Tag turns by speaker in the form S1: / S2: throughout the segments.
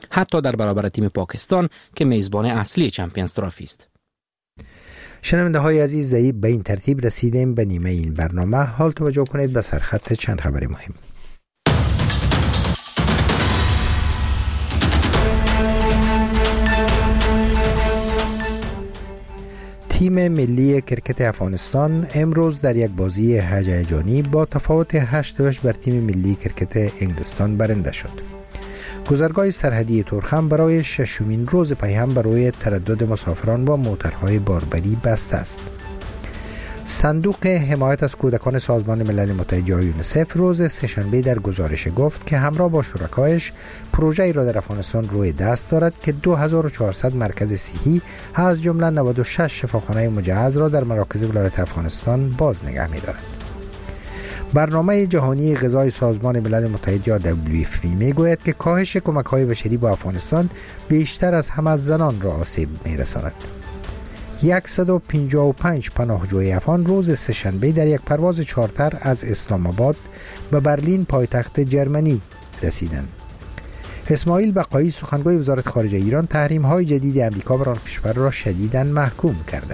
S1: حتی در برابر تیم پاکستان که میزبان اصلی چمپیونز ترافی است.
S2: شنونده های عزیز، به این ترتیب رسیدیم به نیمه این برنامه. حال توجه کنید به سرخط چند خبر مهم. تیم ملی کرکت افغانستان امروز در یک بازی هیجانی با تفاوت 8 بر تیم ملی کرکت انگلستان برنده شد. گذرگاه سرحدی تورخم برای 6مین روز پیهم برای تردد مسافران با موترهای باربری بسته است. صندوق حمایت از کودکان سازمان ملل متحد یا یونیسف روز سه‌شنبه در گزارش گفت که همراه با شرکایش پروژه‌ای را در افغانستان روی دست دارد که 2400 مرکز صحی از جمله 96 شفاخانه مجهز را در مراکز ولایت افغانستان باز نگه می‌دارد. برنامه جهانی غذای سازمان ملل متحد یا WFP میگوید که کاهش کمک‌های بشری با افغانستان بیشتر از همه زنان را آسیب می‌رساند. 155 پناهجوی افغان روز سه‌شنبه در یک پرواز چارتر از اسلام آباد به برلین پایتخت جرمنی رسیدند. اسماعیل بقایی سخنگوی وزارت خارجه ایران تحریم‌های جدید امریکا بر آن کشور را شدیداً محکوم کرده.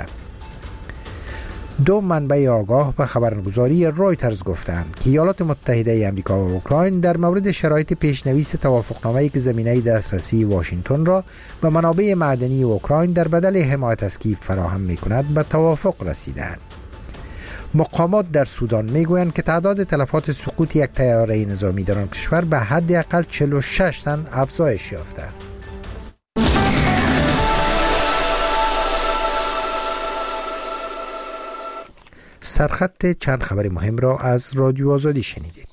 S2: دو منبع آگاه به خبرگزاری رویترز گفتند که ایالات متحده آمریکا و اوکراین در مورد شرایط پیشنویس توافقنامه‌ای که زمینه دسترسی واشنگتن را به منابع معدنی اوکراین در بدل حمایت از کیف فراهم می‌کند به توافق رسیدند. مقامات در سودان میگویند که تعداد تلفات سقوط یک طیاره نظامی در آن کشور به حداقل 46 تن افزایش یافته. سرخط چند خبر مهم را از رادیو آزادی شنیدید.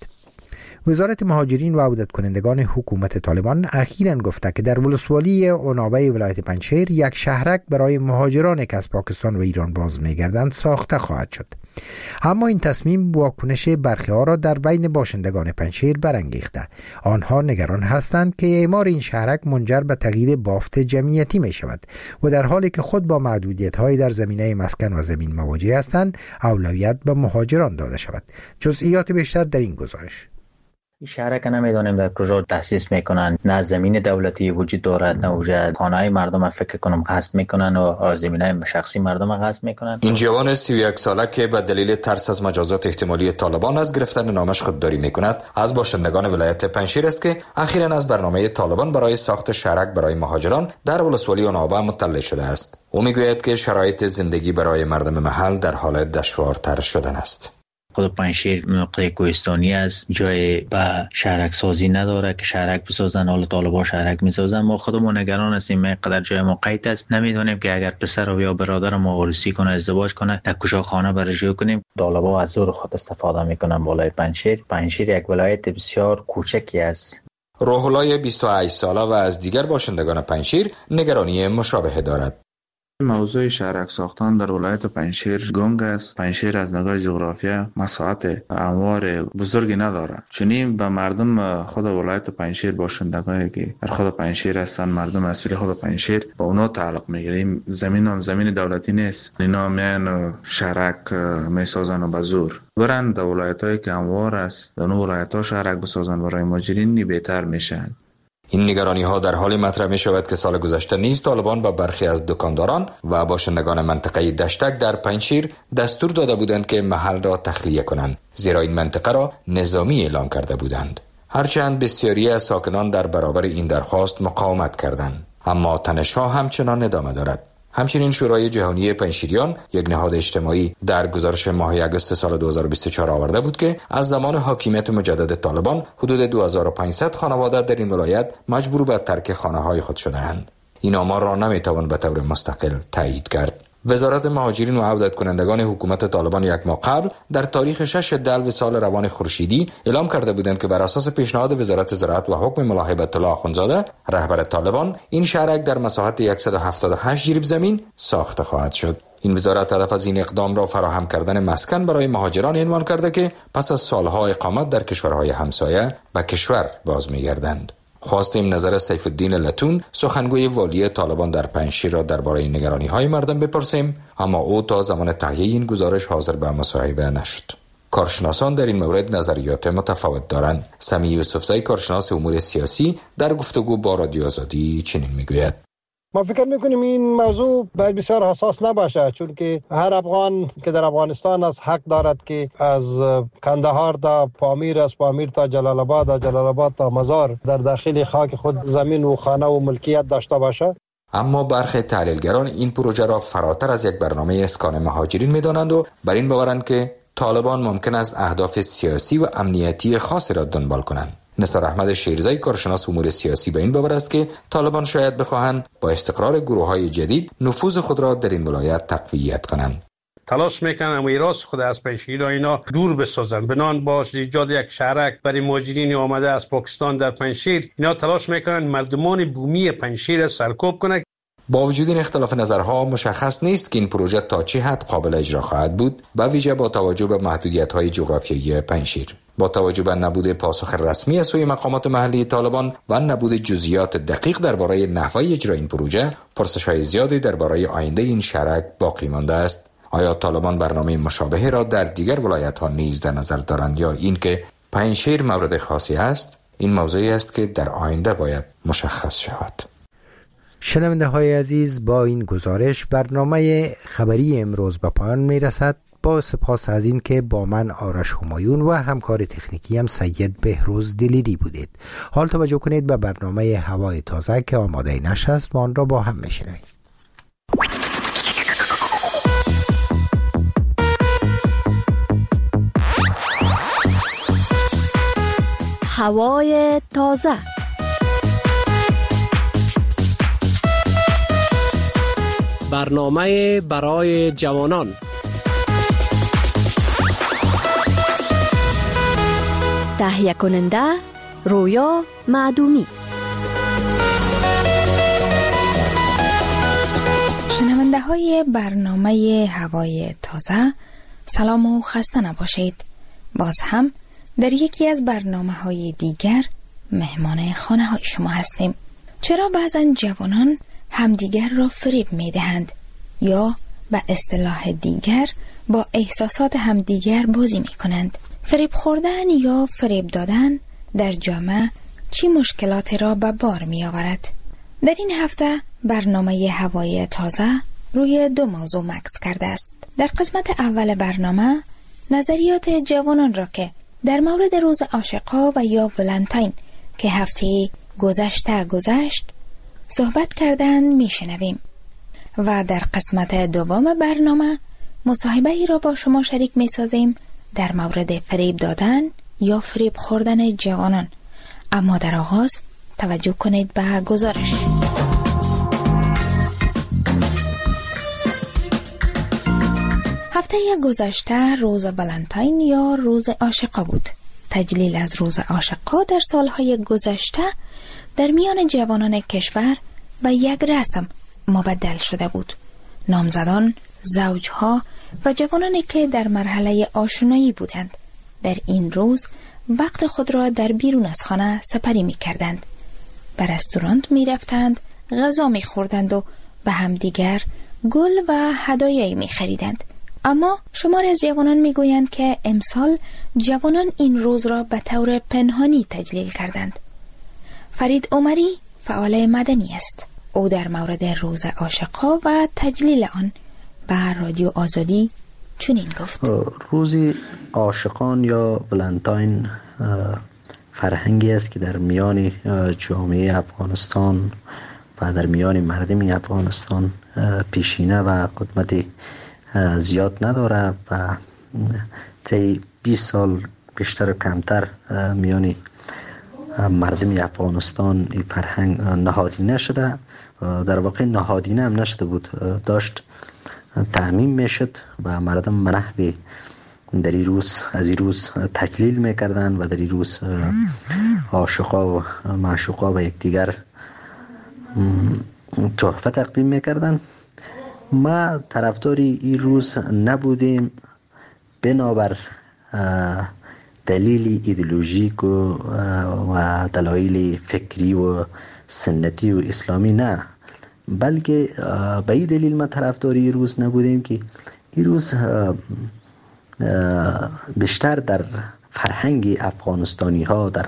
S2: وزارت مهاجرین و عودت کنندگان حکومت طالبان اخیراً گفته که در ولسوالی عنابه ولایت پنجشیر یک شهرک برای مهاجران که از پاکستان و ایران باز می‌گردند ساخته خواهد شد. اما این تصمیم واکنش برخی ها را در بین باشندگان پنجشیر برانگیخته. آنها نگران هستند که اعمار این شهرک منجر به تغییر بافت جمعیتی می شود و در حالی که خود با محدودیت‌های در زمینه مسکن و زمین مواجه هستند، اولویت به مهاجران داده شود. جزئیات بیشتر در این گزارش.
S3: این شهر که نمیدونیم در کجا تأسیس میکنن، نه زمین دولتی وجود دارد، نه وجود خانه‌های مردم فکر کنم غصب میکنن و زمینای شخصی مردم غصب میکنن. این
S4: جوان 31 ساله که به دلیل ترس از مجازات احتمالی طالبان از گرفتن نامش خودداری میکند، از باشندگان ولایت پنجشیر است که اخیراً از برنامه طالبان برای ساخت شهرک برای مهاجران در ولسوالی عنابه مطلع شده است. او میگوید که شرایط زندگی برای مردم محل در حال دشوارتر شدن است.
S3: خود پنجشیر نقطه کوهستانی است، جای به شهرک سازی نداره که شهرک بسازن. حالا طالبان شهرک میسازن. ما خودمون نگران هستیم، اینقدر جای ما قید است، نمیدونیم که اگر پسر یا برادر ما عروسی کنه، ازدواج کنه، در کجا خانه برجا کنیم. طالبان از زور خود استفاده میکنن بالای پنجشیر. پنجشیر یک ولایت بسیار کوچکی است.
S4: روح الله 28 ساله و از دیگر باشندگان پنجشیر نگرانی مشابه دارد.
S5: موضوع شهرک ساختن در ولایت پنجشیر گنگ است. پنجشیر از نگاه جغرافیا مساحت انوار بزرگی نداره، چنین به مردم خود ولایت پنجشیر باشندگانی که در خود پنجشیر هستن، مردم اصلی خود پنجشیر، با اونا تعلق میگیریم. زمین هم زمین دولتی نیست، اینا میان شهرک میسازن و به زور برن در ولایت‌های که انوار است، در اون ولایت‌ها شهرک بسازن برای مهاجرین بهتر میشن.
S4: این نگرانی ها در حالی مطرح می شود که سال گذشته نیز طالبان به برخی از دکانداران و باشندگان منطقه دشتک در پنجشیر دستور داده بودند که محل را تخلیه کنند، زیرا این منطقه را نظامی اعلام کرده بودند. هرچند بسیاری از ساکنان در برابر این درخواست مقاومت کردند، اما تنش‌ها همچنان ادامه دارد. همچنین شورای جهانی پنجشیریان، یک نهاد اجتماعی، در گزارش ماه اگست سال 2024 آورده بود که از زمان حاکمیت مجدد طالبان حدود 2500 خانواده در این ولایت مجبور به ترک خانه‌های خود شده‌اند. این آمار را نمی‌توان به طور مستقل تایید کرد. وزارت مهاجرین و عودت کنندگان حکومت طالبان یک ماه قبل در تاریخ 6 دلو سال روان خورشیدی اعلام کرده بودند که بر اساس پیشنهاد وزارت زراعت و حکم ملاحب الله اخوندزاده رهبر طالبان، این شهرک در مساحت 178 جریب زمین ساخته خواهد شد. این وزارت هدف از این اقدام را فراهم کردن مسکن برای مهاجران عنوان کرده که پس از سالها اقامت در کشورهای همسایه به کشور باز می‌گردند. خواستیم نظر سیف الدین لتون، سخنگوی والی طالبان در پنجشیر، را درباره نگرانی‌های مردم بپرسیم، اما او تا زمان تهیه این گزارش حاضر به مصاحبه نشد. کارشناسان در این مورد نظریات متفاوت دارند. سمی یوسفزی کارشناس امور سیاسی در گفتگو با رادیو آزادی چنین میگوید:
S6: ما فکر میکنیم این موضوع باید بسیار حساس نباشه، چون که هر افغان که در افغانستان است حق دارد که از کندهار تا پامیر، از پامیر تا جلال آباد، از جلال آباد تا مزار در داخل خاک خود زمین و خانه و ملکیت داشته باشه.
S4: اما برخی تحلیلگران این پروژه را فراتر از یک برنامه اسکان مهاجرین می‌دانند و بر این باورند که طالبان ممکن است اهداف سیاسی و امنیتی خاصی را دنبال کنند. نثار احمد شیرزی کارشناس امور سیاسی به این باور است که طالبان شاید بخواهند با استقرار گروه‌های جدید نفوذ خود را در این ولایت تقویت کنند.
S7: تلاش میکنن میراث خود از پنجشیر را اینا دور بسازن، بنان باش ایجاد یک شهرک برای مهاجرین آمده از پاکستان در پنجشیر. اینا تلاش میکنن مردمان بومی پنجشیر سرکوب کنند.
S4: با وجود این اختلاف نظرها مشخص نیست که این پروژه تا چه حد قابل اجرا خواهد بود، به ویژه با توجه به محدودیت‌های جغرافیایی پنجشیر. با توجه به نبود پاسخ رسمی از سوی مقامات محلی طالبان و نبود جزئیات دقیق درباره نحوه اجرای این پروژه، پرسش‌های زیادی درباره آینده این شهرک باقی مانده است. آیا طالبان برنامه مشابهی را در دیگر ولایت‌ها نیز در نظر دارند یا اینکه پنجشیر مورد خاصی است؟ این موضوعی است که در آینده باید مشخص شود.
S2: شنونده های عزیز، با این گزارش برنامه خبری امروز به پایان می رسد. با سپاس از این که با من آرش همایون و همکار تکنیکی هم سید بهروز دلیری بودید. حال توجه کنید به برنامه هوای تازه که آماده نشست است و آن را با هم میشنویم.
S8: هوای تازه.
S9: برنامه برای جوانان.
S8: تهیه کننده رویا معدومی.
S10: شنونده های برنامه هوای تازه، سلام و خسته نباشید. باز هم در یکی از برنامه های دیگر مهمان خانه های شما هستیم. چرا بعضا جوانان همدیگر را فریب می دهند یا به اصطلاح دیگر با احساسات همدیگر بازی می کنند؟ فریب خوردن یا فریب دادن در جامعه چی مشکلاتی را به بار می آورد؟ در این هفته برنامه هوای تازه روی دو موضوع مکس کرده است. در قسمت اول برنامه نظریات جوانان را که در مورد روز عاشقا و یا ولنتاین که هفته گذشت صحبت کردن میشنویم و در قسمت دوم برنامه مصاحبه ای را با شما شریک میسازیم در مورد فریب دادن یا فریب خوردن جوانان. اما در آغاز توجه کنید به گزارش. هفته گذشته روز ولنتاین یا روز عاشقا بود. تجلیل از روز عاشقا در سالهای گذشته در میان جوانان کشور به یک رسم مبدل شده بود. نامزدان، زوجها و جوانانی که در مرحله آشنایی بودند در این روز وقت خود را در بیرون از خانه سپری می کردند. به رستوران می رفتند، غذا می خوردند و به همدیگر گل و هدایایی می خریدند. اما شمار از جوانان می گویند که امسال جوانان این روز را به طور پنهانی تجلیل کردند. فرید عمری فعال مدنی است. او در مورد روز عاشقا و تجلیل آن به رادیو آزادی چنین گفت:
S11: روز عاشقان یا ولنتاین فرهنگی است که در میان جامعه افغانستان و در میان مردم افغانستان پیشینه و قدمت زیاد نداره و طی 20 سال بیشتر و کمتر میان مردم افغانستان این فرهنگ نهادینه شده. در واقع نهادینه هم نشده بود، داشت تعمیم میشد و مردم منحوی در این روز از این روز تجلیل میکردن و در این روز عاشقا و معشوقا به یکدیگر تحفه تقدیم میکردن. ما طرفداری این روز نبودیم بنابر دلیل ایدئولوژیک و دلایل فکری و سنتی و اسلامی نه، بلکه به این دلیل ما طرفداری این روز نبودیم که این روز بیشتر در فرهنگ افغانستانی ها، در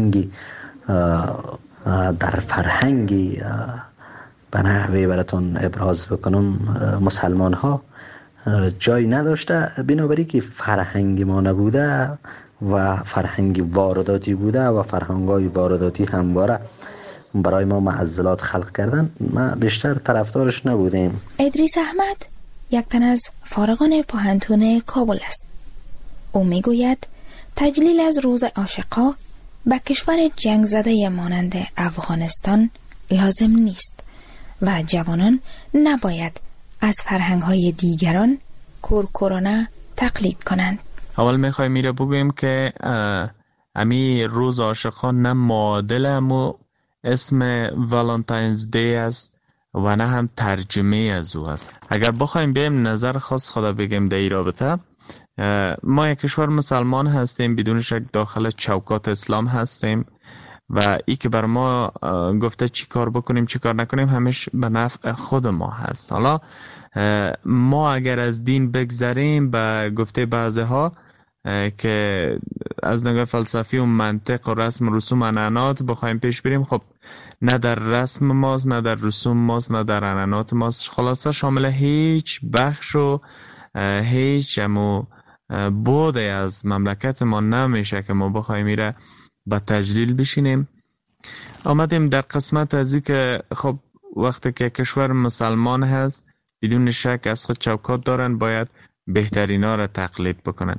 S11: فرهنگ به نحوی براتون ابراز بکنم مسلمان ها جای نداشته، بنابراین که فرهنگ ما نبوده و فرهنگ وارداتی بوده و فرهنگ‌های وارداتی همواره برای ما معضلات خلق کردن، ما بیشتر طرفدارش نبودیم.
S10: ادریس احمد یک تن از فارغان پوهنتون کابل است. او میگوید تجلیل از روز عاشقا به کشور جنگ زده مانند افغانستان لازم نیست و جوانان نباید از فرهنگ‌های دیگران کورکورانه تقلید کنند.
S12: اول میخوایم میره بگویم که امی روز عاشقان نه معادل امو اسم والنتاینز دی است و نه هم ترجمه از او است. اگر بخوایم بیم نظر خاص خدا بگیم در این رابطه، ما یک کشور مسلمان هستیم، بدون شک داخل چوکات اسلام هستیم و ای که بر ما گفته چی کار بکنیم چی کار نکنیم همیشه به نفع خود ما هست. حالا ما اگر از دین بگذریم به گفته بعضی ها که از نگاه فلسفی و منطق و رسم و رسوم عنعنات بخوایم پیش بریم، خب نه در رسم ماست نه در رسوم ماست نه در عنعنات ماست، خلاصه شامل هیچ بخش و هیچ بوده از مملکت ما نمیشه که ما بخوایم میره با تجلیل بشینیم. آمدیم در قسمت از این که خب وقتی که کشور مسلمان هست بدون شک از خود چوکات دارن، باید بهترینا را تقلید بکنن.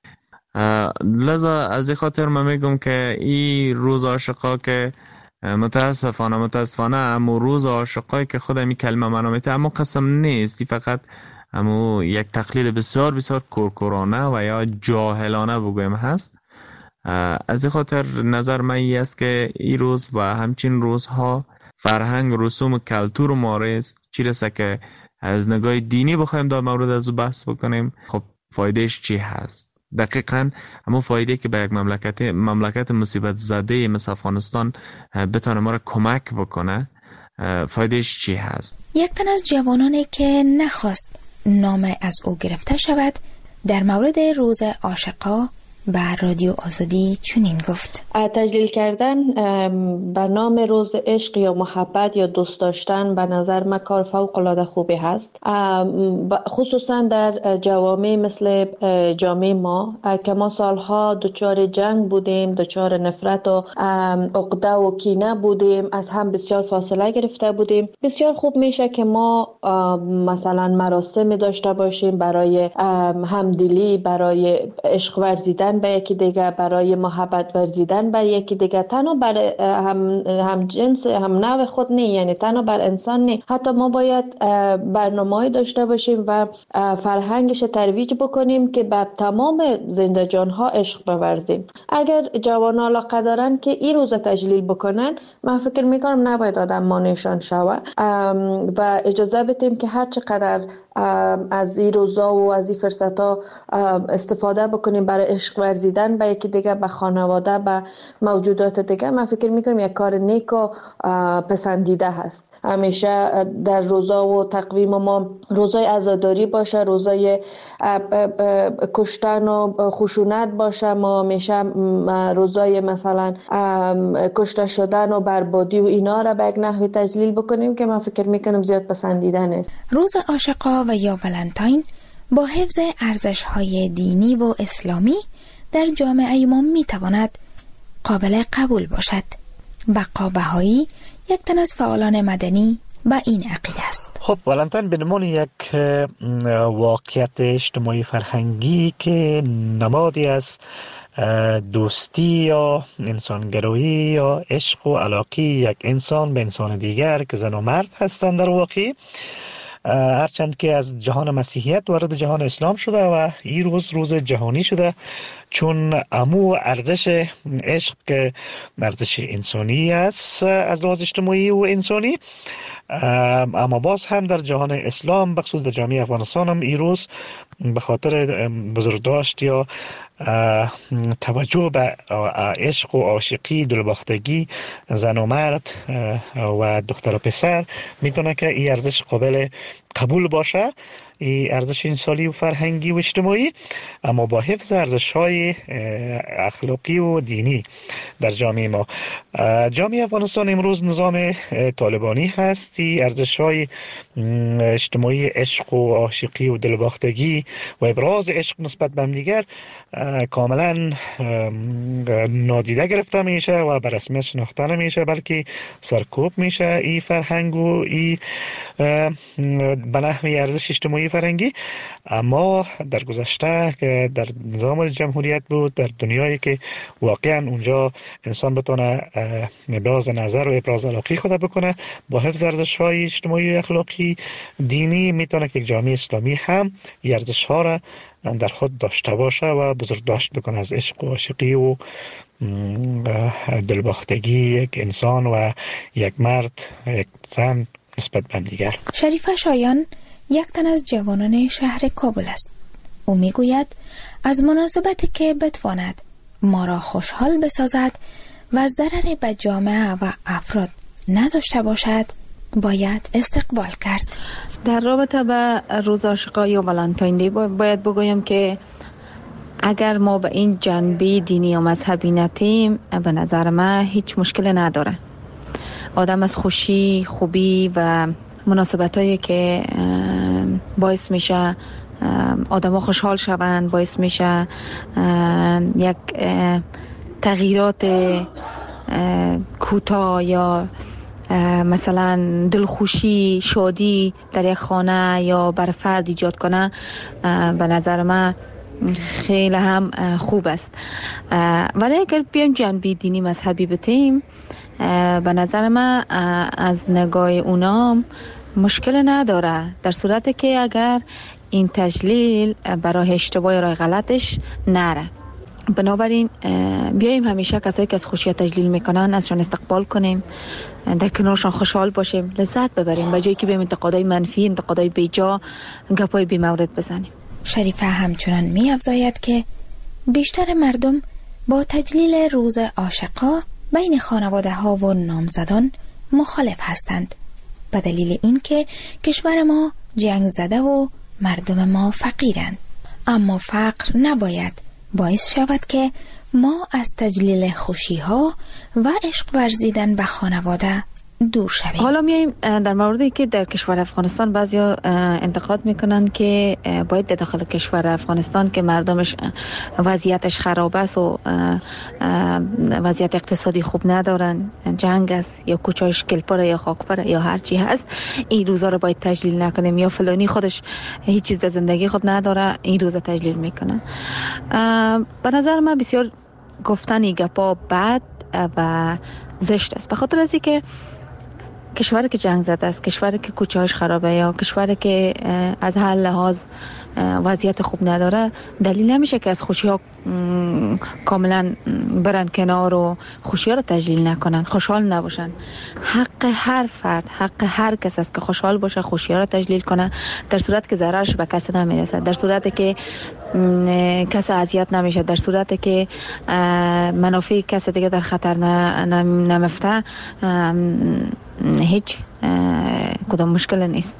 S12: لذا از این خاطر من میگم که این روز عاشقا که متاسفانه اما روز عاشقایی که خود این کلمه منامیته اما قسم نیست، فقط اما یک تقلید بسیار بسیار کورکورانه و یا جاهلانه بگویم هست. از این خاطر نظر من این است که این روز و همچین روزها فرهنگ رسوم و کلتور ما است، چی رسه که از نگاه دینی بخوایم در مورد از بحث بکنیم، خب فایدهش چی هست؟ دقیقاً همون فایده که به یک مملکت مصیبت زده مثل افغانستان بتونه ما را کمک بکنه، فایدهش چی هست؟
S10: یک تن از جوانانی که نخواست نام از او گرفته شود در مورد روز عاشقا به رادیو آزادی چنین گفت:
S13: تجلیل کردن به نام روز عشق یا محبت یا دوست داشتن به نظر من کار فوق العاده خوبی هست، خصوصا در جوامع مثل جامعه ما که ما سالها دچار جنگ بودیم، دچار نفرت و عقده و کینه بودیم، از هم بسیار فاصله گرفته بودیم. بسیار خوب میشه که ما مثلا مراسم داشته باشیم برای همدلی، برای عشق ورزیدن به یکی دیگه، برای محبت ورزیدن بر یکی دیگه، تنها بر هم جنس هم نوع خود نه، یعنی تنها بر انسان نه، حتی ما باید برنامه‌ای داشته باشیم و فرهنگش ترویج بکنیم که به تمام زنده جان‌ها عشق بورزیم. اگر جوانان علاقه دارن که این روز تجلیل بکنن، من فکر میکنم نباید آدم مانعشان شوه و اجازه بدیم که هر چقدر از این روزا و از این فرصت‌ها استفاده بکنیم برای عشق ورزیدن به یکی دیگه، به خانواده، به موجودات دیگه. من فکر میکنم یک کار نیک و پسندیده هست. همیشه در روزا و تقویم ما روزای عزاداری باشه، روزای کشتن و خشونت باشه، ما همیشه روزای مثلا کشته شدن و بربادی و اینا را به یک نحوی تجلیل بکنیم که من فکر میکنم زیاد پسندیده نیست.
S10: روز عاشقا و یا ولنتاین با حفظ ارزش‌های دینی و اسلامی در جامعه ما میتواند قابل قبول باشد. بقا بهایی یک تن از فعالان مدنی با این عقیده است.
S14: خب ولنتاین به عنوان یک واقعیت اجتماعی فرهنگی که نمادی از دوستی یا انسانگرایی یا عشق و علاقه یک انسان به انسان دیگر که زن و مرد هستند در واقع، هرچند که از جهان مسیحیت وارد جهان اسلام شده و این روز جهانی شده، چون امو ارزش عشق که ارزش انسانی است از لحاظ اجتماعی و انسانی، اما باز هم در جهان اسلام بخصوص در جامعه افغانستان هم این روز به خاطر بزرگداشت یا توجه به عشق و عاشقی، دلباختگی زن و مرد و دختر و پسر میتونه که این ارزش قابل قبول باشه، این ارزش انسانی و فرهنگی و اجتماعی، اما با حفظ ارزش‌های اخلاقی و دینی در جامعه ما. جامعه افغانستان امروز نظام طالبانی هستی، ارزش‌های اجتماعی عشق و عاشقی و دلباختگی و ابراز عشق نسبت به همدیگر کاملا نادیده گرفته میشه و به رسمیت شناخته نمیشه، بلکه سرکوب میشه این فرهنگ و این به نحوی ارزش اجتماعی فرهنگی. اما در گذشته که در نظام جمهوریت بود، در دنیایی که واقعا اونجا انسان بتونه ابراز نظر و ابراز علاقه خود بکنه با حفظ ارزش‌های اجتماعی و اخلاقی دینی، میتونه که یک جامعه اسلامی هم این ارزش‌ها را در خود داشته باشه و بزرگداشت بکنه از عشق و عاشقی و دلباختگی یک انسان و یک مرد یک زن نسبت به دیگر.
S10: شریفه شایان یک تن از جوانان شهر کابل است. او میگوید از مناسبتی که بتواند ما را خوشحال بسازد و ضرری به جامعه و افراد نداشته باشد باید استقبال کرد.
S13: در رابطه با روز عاشقای و ولنتاین دی باید بگویم که اگر ما به این جنبه دینی و مذهبی نتیم، به نظر من هیچ مشکل نداره. آدم از خوشی، خوبی و مناسبتایی که باعث میشه آدم ها خوشحال شوند، باعث میشه یک تغییرات کوتاه یا مثلا دلخوشی، شادی در یک خانه یا بر فرد ایجاد کنه، به نظر من خیلی هم خوب است. ولی اگر بیایم جنبه دینی مذهبی بتیم، به نظر من از نگاه اونام مشکل نداره، در صورتی که اگر این تجلیل برای اشتباه راه غلطش نره. بنابراین بیاییم همیشه کسایی که از خوشی تجلیل میکنن ازشان استقبال کنیم، در کنارشان خوشحال باشیم، لذت ببریم، به جایی که بیم انتقادای منفی، انتقادای بیجا، گپای بی مورد بزنیم.
S10: شریفه همچنان می افزاید که بیشتر مردم با تجلیل روز عاشقا بین خانواده ها و نامزدان مخالف هستند، به دلیل اینکه کشور ما جنگ زده و مردم ما فقیرند. اما فقر نباید باعث شود که ما از تجلیل خوشی ها و عشق ورزیدن به خانواده دور شویم.
S13: حالا میایم در موردی که در کشور افغانستان بعضیا انتقاد میکنن که باید در داخل کشور افغانستان که مردمش وضعیتش خراب است و وضعیت اقتصادی خوب ندارن، جنگ است یا کوچه‌اش گلپره یا خاکپره یا هر چی هست، این روزا رو باید تجلیل نکنیم، یا فلانی خودش هیچ چیز در زندگی خود نداره این روزا تجلیل میکنه. به نظر من بسیار گفتن گپا بد و زشت است، به خاطر از اینکه کشوری که جنگ زده است، کشوری که کوچه‌اش خرابه یا کشوری که از هر لحاظ وضعیت خوب نداره، دلیل نمیشه که از خوشی ها کاملا برن کنار و خوشی ها رو تجلیل نکنن، خوشحال نباشن. حق هر فرد، حق هر کس است که خوشحال باشه، خوشی ها رو تجلیل کنه، در صورت که ضررش به کسی نمیرسه، در صورت که کسی اذیت نمیشه، در صورت که منافع کسی دیگه در خطر نمفته، هیچ کدام مشکل نیست.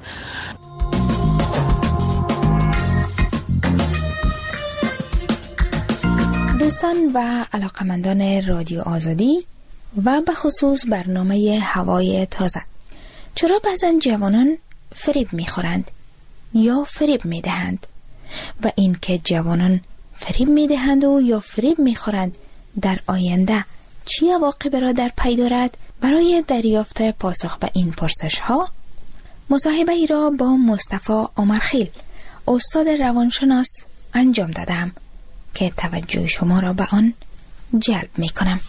S10: دوستان و علاقمندان رادیو آزادی و به خصوص برنامه هوای تازه، چرا بعضن جوانان فریب میخورند یا فریب میدهند و این که جوانان فریب میدهند و یا فریب میخورند در آینده چی عواقبی را در پی دارد؟ برای دریافت پاسخ به این پرسش ها مصاحبه ای را با مصطفی عمرخیل، استاد روانشناس انجام دادم که توجه شما را به آن جلب می کنم.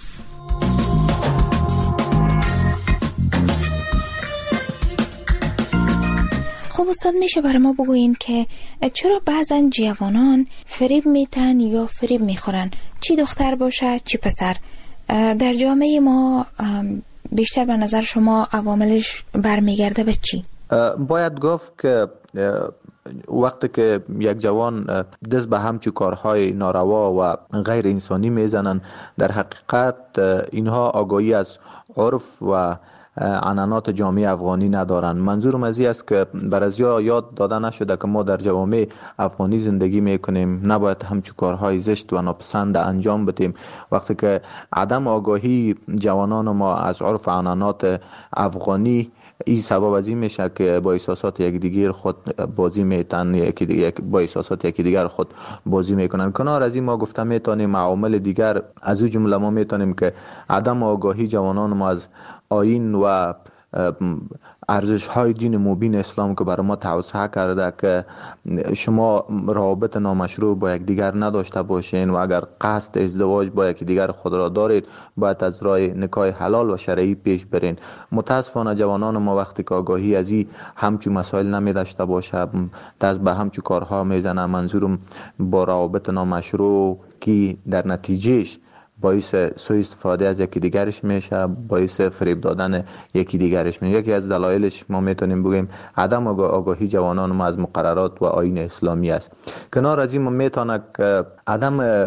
S10: خب استاد، میشه برای ما بگوین که چرا بعضن جوانان فریب میتن یا فریب میخورن، چی دختر باشه چی پسر؟ در جامعه ما بیشتر به نظر شما عواملش برمیگرده به چی؟
S15: باید گفت که وقتی که یک جوان دست به همچون کارهای ناروا و غیر انسانی میزنن، در حقیقت اینها آگاهی از عرف و عنعنات جامعه افغانی ندارن. منظورم از این است که برازیا یاد داده نشده که ما در جوامع افغانی زندگی میکنیم، نباید همچون کارهای زشت و ناپسند انجام بدیم. وقتی که عدم آگاهی جوانان ما از عرف و عنعنات افغانی این سبب از این میشه که با احساسات یکدیگر خود بازی میتن، با احساسات یکدیگر خود بازی میکنن. کنار از این ما گفته میتونیم عوامل دیگر از او جمله ما میتونیم که عدم آگاهی جوانان ما از آیین و ارزش های دین مبین اسلام که برای ما توسعه کرده که شما روابط نامشروع با یک دیگر نداشته باشین و اگر قصد ازدواج با یک دیگر خود را دارید باید از راه نکاح حلال و شرعی پیش برین. متاسفانه جوانان ما وقتی که آگاهی از این همچون مسائل نمی داشته باشه دست به همچون کارها میزنه. منظورم با روابط نامشروع که در نتیجهش باعث سوء استفاده از یکی دیگرش میشه، باعث فریب دادن یکی دیگرش میشه. یکی از دلایلش ما میتونیم بگیم عدم آگاهی جوانان ما از مقررات و آیین اسلامی است. کنار از این ما میتونه که عدم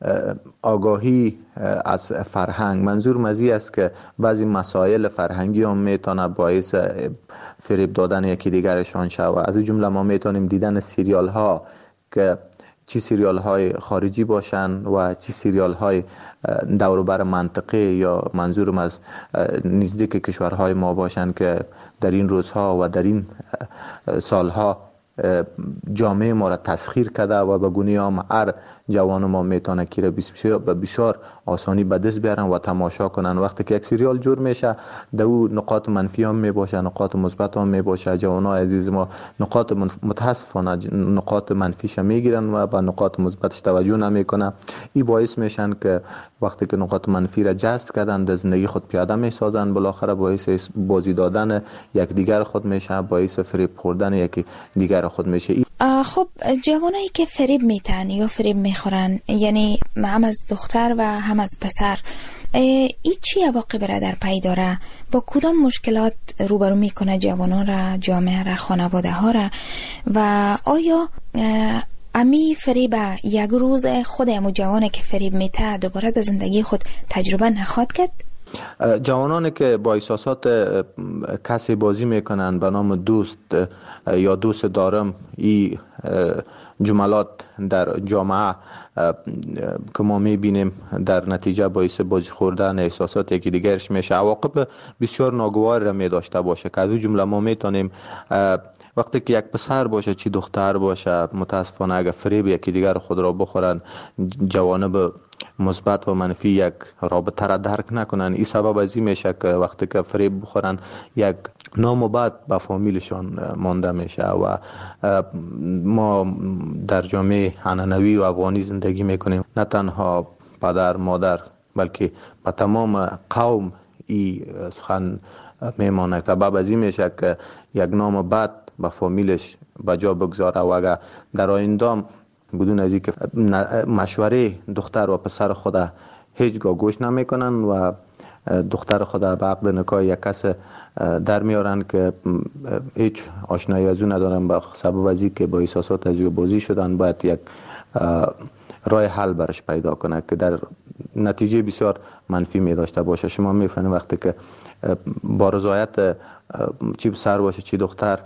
S15: آگاهی از فرهنگ، منظور مزی است که بعضی مسائل فرهنگی هم میتونه باعث فریب دادن یکی دیگرشان شود. از این جمله ما میتونیم دیدن سریال ها که چی سریال های خارجی باشن و چی سریال های دوروبر منطقه یا منظورم از نزدیک کشورهای ما باشن که در این روزها و در این سالها جامعه ما را تسخیر کرده و به گونه هم هر جوان ما میتونه که به بسیار آسانی به دست بیارن و تماشا کنن. وقتی که یک سریال جور میشه در او نقاط منفی هم میباشه، نقاط مثبت هم میباشه. جوانای عزیز ما نقاط متاسفانه نقاط منفیش میگیرن و به نقاط مثبتش توجه نمیکنن. این باعث میشن که وقتی که نقاط منفی را جذب کردن در زندگی خود پیاده میسازن، بالاخره باعث بازی دادن یک دیگر خود میشه، باعث فریب خوردن یک دیگر خود میشه.
S10: خب جوانایی که فریب میتن یا فریب میخورن، یعنی هم از دختر و هم از پسر، این چی عواقب را در پی داره؟ با کدام مشکلات روبرو میکنه جوانان را، جامعه را، خانواده ها را؟ و آیا امی فریب یک روز خود امو جوانه که فریب میته دوباره در زندگی خود تجربه نخواد کرد؟
S15: جوانانی که با احساسات کسی بازی میکنن به نام دوست یا دوست دارم، این جملات در جامعه که ما میبینیم در نتیجه باعث بازی خوردن احساسات یکی دیگرش میشه، عواقب بسیار ناگوار را می داشته باشه که از اون جمله ما میتونیم وقتی که یک پسر باشه چی دختر باشه، متاسفانه اگر فریب یکی دیگر خود را بخورن، جوانب مثبت و منفی یک رابطه را درک نکنن. این سبب از این میشه که وقتی که فریب بخورن یک نام بد به فامیلشان مانده میشه و ما در جامعه عنعنوی و افغانی زندگی میکنیم. نه تنها پدر مادر بلکه به تمام قوم این سخن میمانه. سبب از این میشه که یک نام بد به فامیلش به جا بگذاره و اگر در آینده بدون از اینکه مشوره دختر و پسر خود هیچگاه گوش نمیکنن و دختر خود به عقد نکاح یک کس در میارن که هیچ آشنایی از او ندارن، به سبب از اینکه با احساسات از او بازی شدن، باید یک راه حل برش پیدا کنه که در نتیجه بسیار منفی می داشته باشه. شما میفهمید وقتی که با رضایت چی پسر باشه چی دختر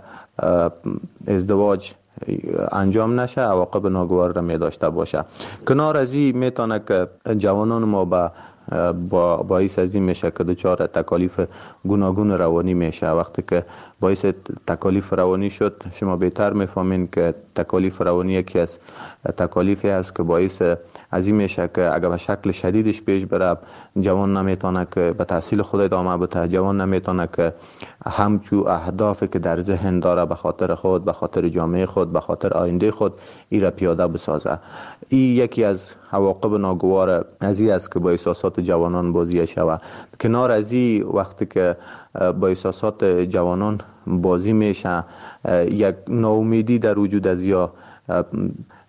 S15: ازدواج انجام نشه، عواقب ناگوار را می داشته باشه. کنار از این میتونه که جوانان ما باعث از این میشه که دچار تکالیف گوناگون روانی میشه. وقتی که باعث تکالیف روانی شد، شما بهتر میفهمین که تکالیف روانی یکی از تکالیفی است که باعث از این میشه که اگر به شکل شدیدش پیش بره، جوان نمیتونه که به تحصیل خود ادامه بده، جوان نمیتونه که همچو اهدافی که در ذهن داره به خاطر خود، به خاطر جامعه خود، به خاطر آینده خود ای را پیاده بسازه. این یکی از عواقب ناگوار از این است که با احساسات جوانان بازی شود. کنار از این وقتی که با احساسات جوانان بازی میشه، یک ناامیدی در وجود از یا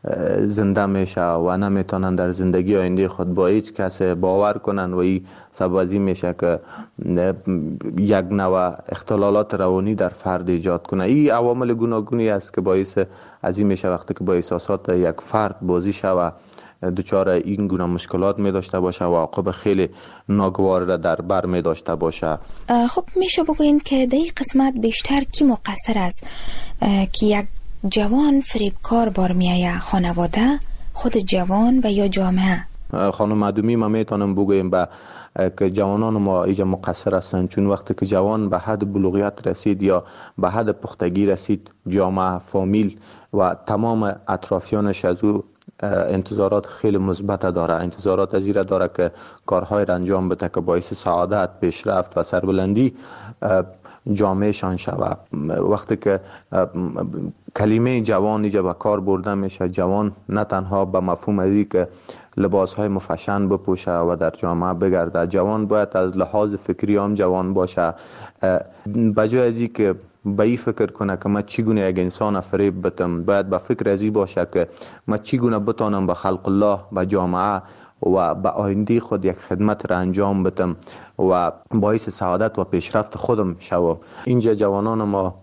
S15: زنده میشه و نمیتونن در زندگی آینده خود با هیچ کس باور کنن و این سبب از این میشه که یک نوع اختلالات روانی در فرد ایجاد کنه. این عوامل گوناگونی است که باعث از این میشه وقتی که با احساسات یک فرد بازی شوه دچار این گونه مشکلات می داشته باشه و عواقب خیلی ناگوار را در بر می داشته باشه.
S10: خب میشه بگوییم که در این قسمت بیشتر کی مقصر است که یک جوان فریبکار بار میایه؟ خانواده، خود جوان و یا جامعه؟
S15: خانم معدومی ما میتونم بگویم که جوانان ما ایجا مقصر هستند، چون وقتی که جوان به حد بلوغیت رسید یا به حد پختگی رسید، جامعه، فامیل و تمام اطرافیانش از او انتظارات خیلی مثبت داره. انتظارات از این داره که کارهای را انجام بده که باعث سعادت، پیشرفت و سربلندی جامعه شان شود. وقتی که کلمه جوان اینجا به کار برده میشه، جوان نه تنها به مفهوم ازی که لباسهای مفشن بپوشه و در جامعه بگرده، جوان باید از لحاظ فکری هم جوان باشه. بجای ازی که به این فکر کنه که من چگونه یک انسان فریب بتم، باید به فکر ازی باشه که من چگونه بتانم به خلق الله، به جامعه و به آینده خود یک خدمت را انجام بدم و باعث سعادت و پیشرفت خودم شوم. اینجا جوانان ما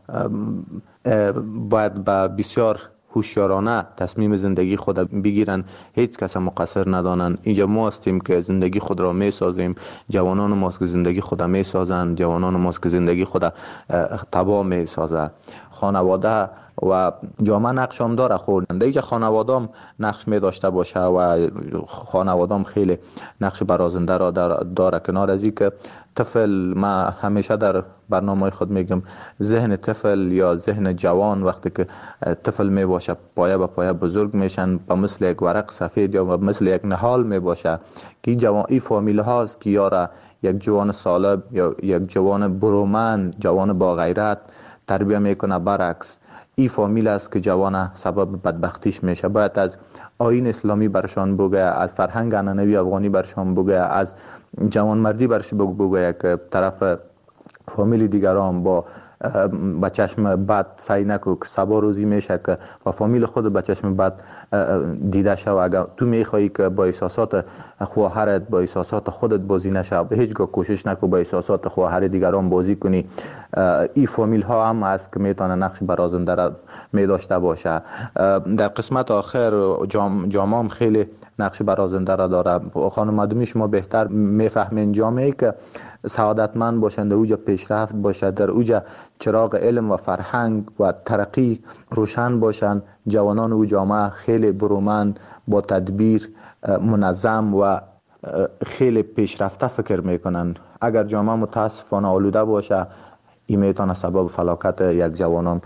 S15: باید به بسیار هوشیارانه تصمیم زندگی خود بگیرن، هیچ کس مقصر ندانن. اینجا ما هستیم که زندگی خود را می سازیم، جوانان ماست که زندگی خود می سازن، جوانان ماست که زندگی خود تباه می سازه. خانواده و جامعه نقش هم داره. خورد دیگه خانواده هم نقش می داشته باشه و خانواده هم خیلی نقش برازنده را داره. کنار از این که طفل، ما همیشه در برنامه خود میگم ذهن طفل یا ذهن جوان وقتی که طفل می باشه پایه به پایه بزرگ میشن، به مثل یک ورق سفید یا مثل یک نهال می باشه که جوان این فامیل هاست که یاره یک جوان سالم یا یک جوان برومند، جوان با غیرت تربیه میکنه. برعکس این فامیل است که جوان سبب بدبختیش میشه. باید از آیین اسلامی برشان بگه، از فرهنگ عنعنوی افغانی برشان بگه، از جوانمردی برش بگه که طرف فامیل دیگران با چشم بد سعی نکو که سبا روزی میشه که و فامیل خود با چشم بد دیده شو. اگر تو میخوایی که با احساسات خواهرت، با احساسات خودت بازی نشه، به هیچگاه کوشش نکو با احساسات خواهر دیگران بازی کنی. این فامیل ها هم است که میتونه نقش برازنده را می داشته باشه. در قسمت آخر جامعه هم خیلی نقش برازنده را داره. خانم معدومی شما بهتر میفهمین جامعه که سعادتمند باشند، در اوجا پیشرفت باشد، در اوجا چراغ علم و فرهنگ و ترقی روشن باشند، جوانان او جامعه خیلی برومند، با تدبیر، منظم و خیلی پیشرفته فکر میکنن. اگر جامعه متاسفانه آلوده باشه، این میتونه سبب فلاکت یک جوانان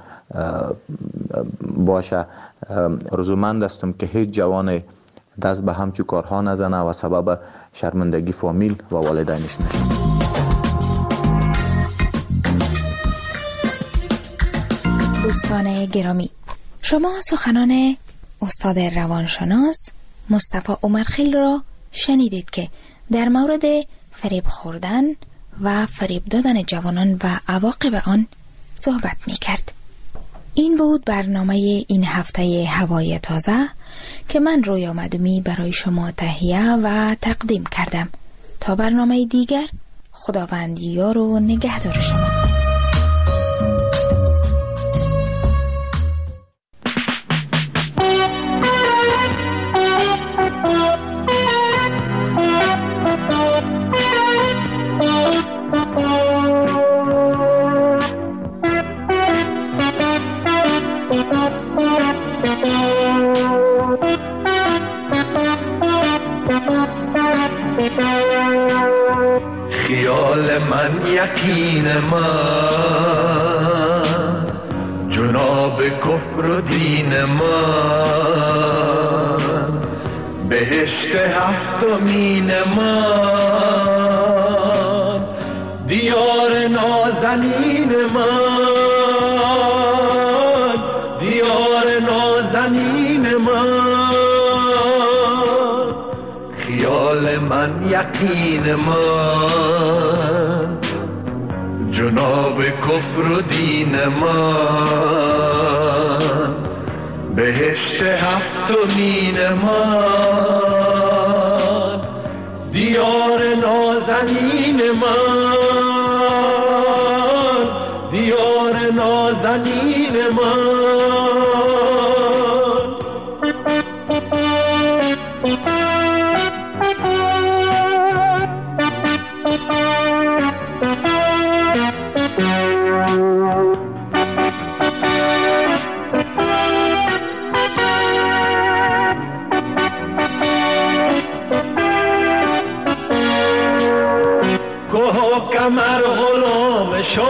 S15: باشه. رضامند هستم که هیچ جوان دست به همچو کارها نزنه و سبب شرمندگی فامیل و والدینش نشه.
S10: دوستان گرامی، شما سخنان استاد روانشناس مصطفی عمرخیل را شنیدید که در مورد فریب خوردن و فریب دادن جوانان و عواقب آن صحبت می کرد. این بود برنامه این هفته هوای تازه که من رویا معدومی برای شما تهیه و تقدیم کردم. تا برنامه دیگر، خداوند یار و نگهدار شما.
S16: خیال من یقین من، جناب کفر و دین من، بهشت هفتمین من، دیار نازنین من، دیار نازنین من. خیال من یقین من، جناب کفر و دین من، بهشت هفتمین من، دیار نازنین من، دیار نازنین من.